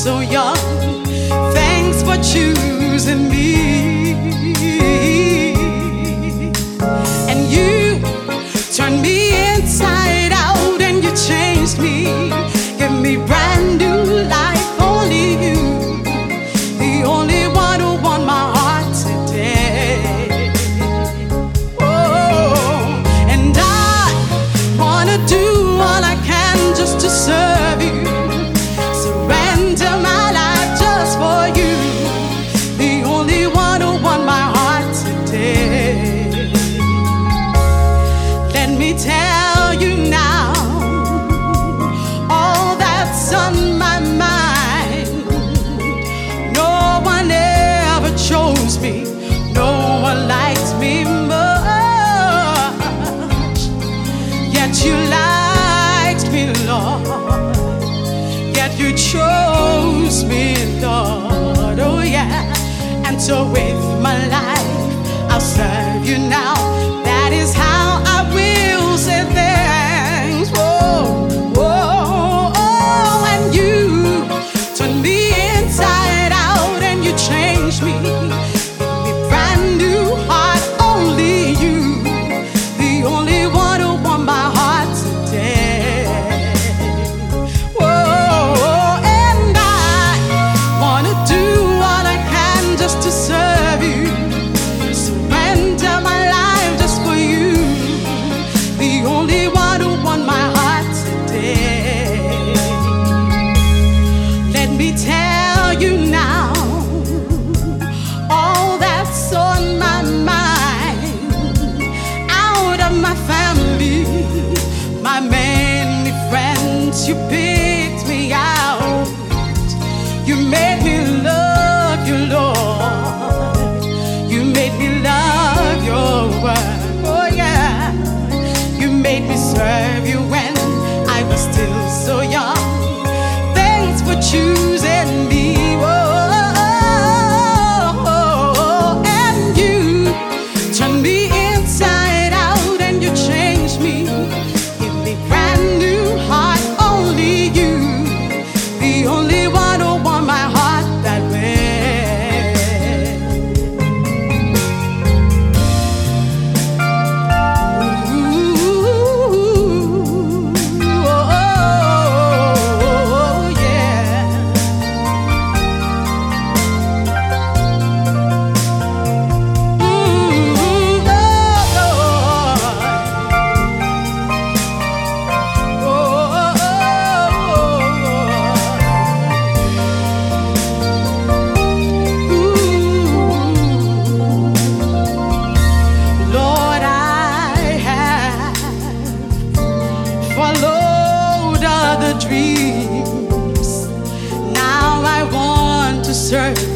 so young. Thanks for choosing me. And you turned me inside out and you changed me. Give me brand new life, only you, the only one who won my heart today. Oh, and I wanna do all I can just to serve you. Surrender my life just for you, the only one who won my heart today. Let me tell you now, all that's on my mind. No one ever chose me, no one likes me much. Yet you liked me, Lord. Yet you chose me, Lord. Oh yeah. And so with my life, I'll serve you now. That is how I will say thanks. Whoa, whoa, oh. And you turned me inside out and you changed me. Give me brand new heart, only you, the only one who won my heart today. Whoa, and I wanna do all I can just to serve you. Surrender my life just for you, the only one who won my heart today. Let me tell you now, all that's on my mind. Out of my family, my many friends, you picked me out. You made me love you, Lord. You made me love your word. Oh yeah. You made me serve you when I was still so young. Thanks for choosing me. Oh, and you turned me inside out and you changed me. Give me brand new heart, only you, the only one who won my heart that way. Ooh, oh, yeah. Lord, I have followed other dreams. Now I want to serve